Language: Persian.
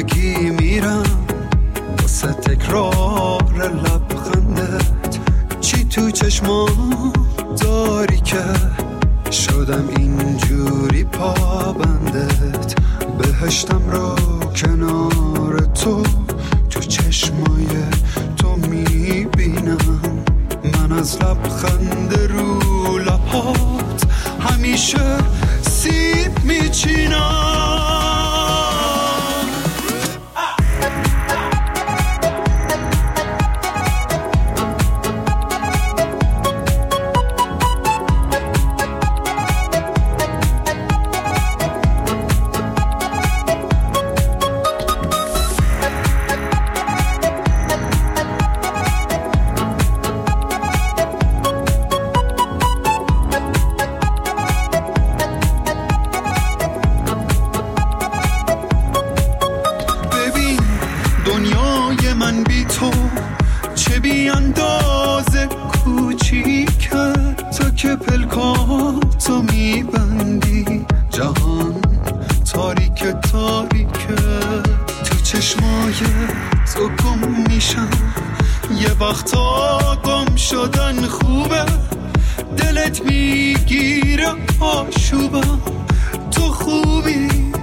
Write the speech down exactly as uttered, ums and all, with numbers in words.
زندگی میرم واسه تکرار لبخندت. چی تو چشمام داری که شدم اینجوری پابندت. بهشتم رو کنار تو تو چشمای تو میبینم. من از لبخند رو لبات همیشه سیب میچینم. پلکاتو میبندی جهان تاریک تاریکه. تو چشمای تو گم میشم یه وقتا گم شدن خوبه. دلت میگیره آشوبم تو خوبی